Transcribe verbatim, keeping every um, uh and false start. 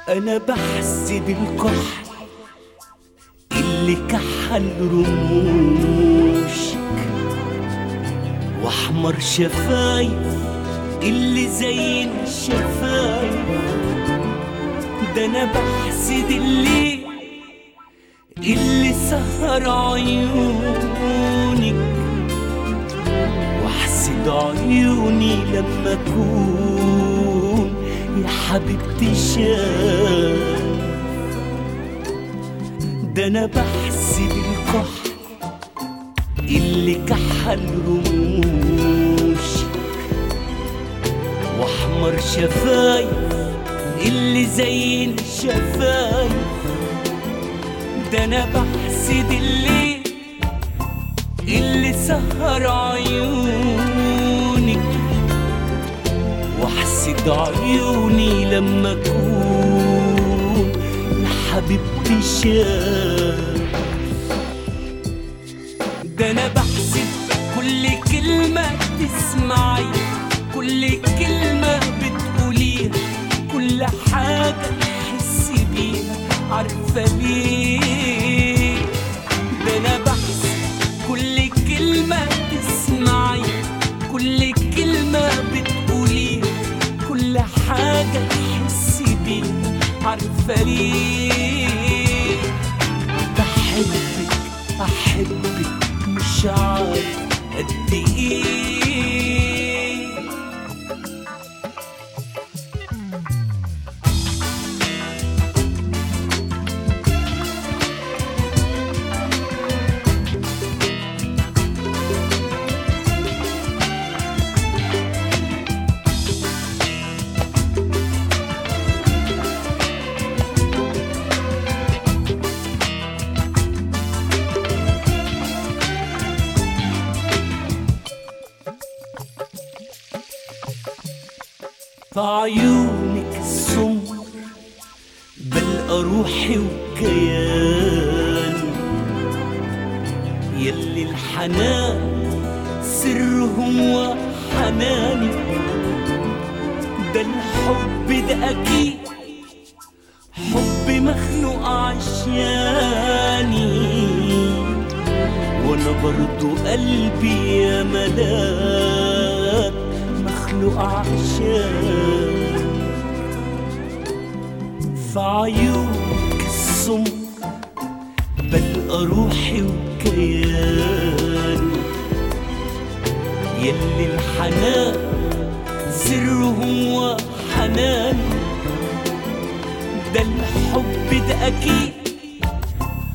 أنا بحسد الكحل اللي كحل رموشك، وأحمر شفايف اللي زين الشفايف. ده أنا بحسد الليل اللي سهر عيونك، واحسد عيوني لما اكون يا حبيبتي شايف. ده انا بحسد الكحل اللي كحل رموشك، واحمر شفايف اللي زين الشفايف. ده انا بحسد الليل اللي سهر عيونك، واحسد عيوني لما اكون يا حبيبتي شايف. ده انا بحسد كل كلمة تسمعي، كل كلمة بتقوليها، كل حاجة تحسي بيها. عارفة ليه؟ ده انا بحسد كل كلمة تسمعي، كل كلمة بتقوليها، كل حاجة تحسي بيها. عارفة ليه؟ بحبك أحبك مش عارف قد إيه. في عيونك السمر بلقى روحي وكياني، يلي الحنان سرهم وحناني. ده الحب ده أكيد حب مخلوق عشاني، وانا برضو قلبي يا ملاك مخلوق عشان. في عيونك السمر بلقى روحي وكياني، يلي الحنان سرهم وحناني. ده الحب ده أكيد